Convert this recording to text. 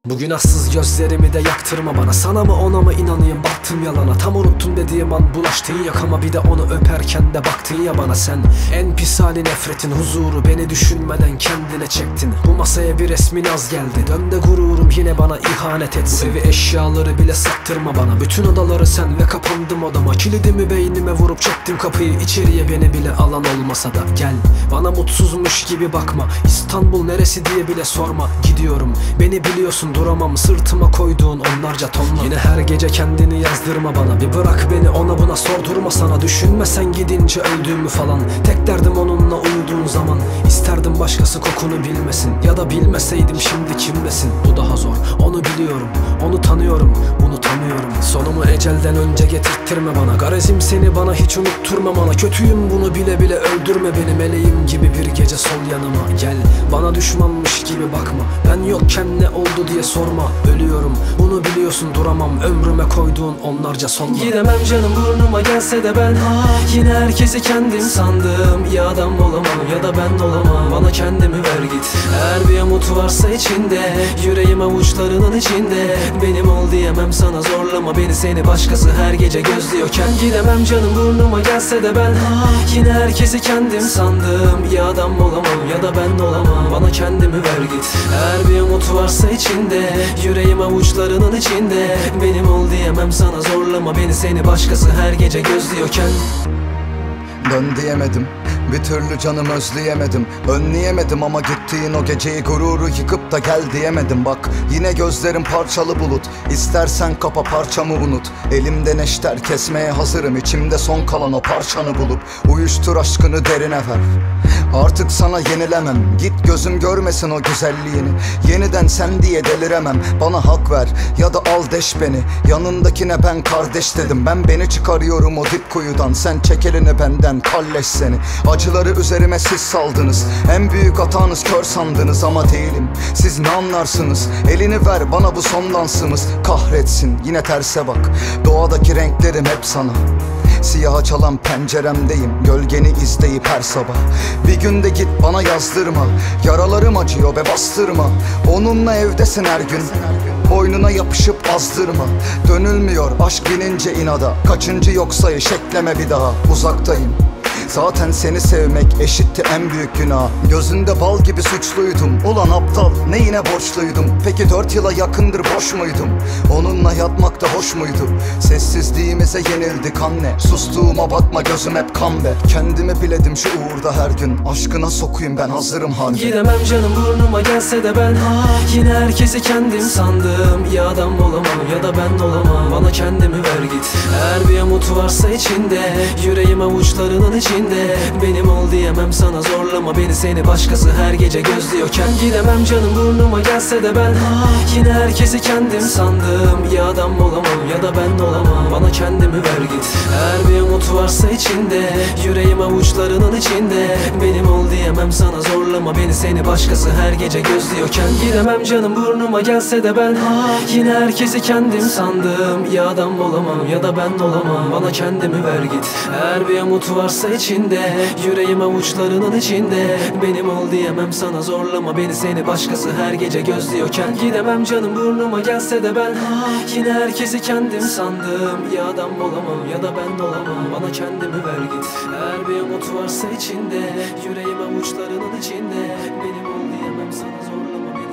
Bu günahsız gözlerimi de yaktırma bana. Sana mı ona mı inanayım, baktım yalana. Tam unuttum dediğim an bulaştın yakama. Bir de onu öperken de baktın ya bana sen. En pis hali nefretin huzuru, beni düşünmeden kendine çektin. Bu masaya bir resmin az geldi, dön de gururum yine bana ihanet etsin. Bu evi eşyaları bile sattırma bana. Bütün odaları sen ve kapandım odama. Kilidimi beynime vurup çektim kapıyı, içeriye beni bile alan olmasa da. Gel bana mutsuzmuş gibi bakma, İstanbul neresi diye bile sorma. Gidiyorum, beni biliyorsun, duramam sırtıma koyduğun onlarca tonla. Yine her gece kendini yazdırma bana. Bir bırak beni ona buna sordurma sana. Düşünme sen gidince öldüğümü falan. Tek derdim onunla uyuduğun zaman. İsterdim başkası kokunu bilmesin, ya da bilmeseydim şimdi kimlesin. Bu daha zor, onu biliyorum, onu tanıyorum, unutamıyorum. Sonumu ecelden önce getirttirme bana. Garezim seni bana hiç unutturma bana. Kötüyüm bunu bile bile öldürme beni. Meleğim gibi bir gece sol yanıma. Gel bana düşmanmış gibi bakma. Ben yokken ne oldu diye sorma. Ölüyorum bunu biliyorsun, duramam ömrüme koyduğun onlarca sonla. Gidemem canım burnuma gelse de ben yine herkesi kendim sandım. Ya adam olamam ya da ben olamam, bana kendimi ver git. Eğer bir umut varsa içinde, yüreğim avuçlarının içinde. Benim ol diyemem sana, zorlama beni, seni başkası her gece gözlüyorken. Gidemem canım burnuma gelse de ben yine herkesi kendim sandım. Ya adam olamam ya da ben olamam, bana kendimi ver git. Eğer bir umut varsa içinde, yüreğim avuçlarının içinde. Benim ol diyemem sana, zorlama beni, seni başkası her gece gözlüyorken. Dön diyemedim, bir türlü canım özleyemedim. Önleyemedim ama gittiğin o geceyi, gururu yıkıp da gel diyemedim. Bak yine gözlerim parçalı bulut, İstersen kapa parçamı unut. Elimde neşter kesmeye hazırım, içimde son kalan o parçanı bulup. Uyuştur aşkını derine ver, artık sana yenilemem. Git gözüm görmesin o güzelliğini, yeniden sen diye deliremem. Bana hak ver ya da al deş beni, yanındakine ben kardeş dedim. Ben beni çıkarıyorum o dip kuyudan, sen çek elini benden, kalleş seni. Acıları üzerime siz saldınız, en büyük hatanız kör sandınız ama değilim. Siz ne anlarsınız, elini ver bana, bu son dansımız. Kahretsin yine terse bak, doğadaki renklerim hep sana. Siyaha çalan penceremdeyim, gölgeni izleyip her sabah. Bir günde git bana yazdırma, yaralarım acıyor be bastırma. Onunla evdesin her gün, boynuna yapışıp azdırma. Dönülmüyor aşk binince inada, kaçıncı yok sayış ekleme bir daha. Uzaktayım, zaten seni sevmek eşitti en büyük günah. Gözünde bal gibi suçluydum, ulan aptal neyine borçluydum. Peki 4 yıla yakındır boş muydum, onunla yatmak da hoş muydu? Sessizliğimize yenildik anne, sustuğuma bakma gözüm hep kan be. Kendimi biledim şu uğurda her gün, aşkına sokuyum ben hazırım harbi. Gidemem canım burnuma gelse de ben yine herkesi kendim sandım. Ya adam olamam ya da ben olamam, bana kendimi ver git. Eğer bir umut varsa içinde, yüreğim avuçlarının içinde. Benim ol diyemem sana, zorlama beni, seni başkası her gece gözlüyorken. Gidemem canım burnuma gelse de ben yine herkesi kendim sandım. Ya adam olamam ya da ben olamam, bana kendimi ver git. Eğer bir umut varsa içinde, yüreğim avuçlarının içinde. Benim ol diyemem sana, zorlama beni, seni başkası her gece gözlüyorken. Gidemem canım burnuma gelse de ben yine herkesi kendim sandım. Ya adam olamam ya da ben olamam, bana kendimi ver git. Eğer bir umut varsa içinde, yüreğim avuçlarının içinde. Benim ol diyemem sana, zorlama beni, seni başkası her gece gözlüyorken. Gidemem canım burnuma gelse de ben yine herkesi kendim sandım. Ya adam olamam ya da ben olamam, bana kendimi ver git. Eğer bir umut varsa içinde, yüreğim avuçlarının içinde. Benim ol diyemem sana, zorlama beni.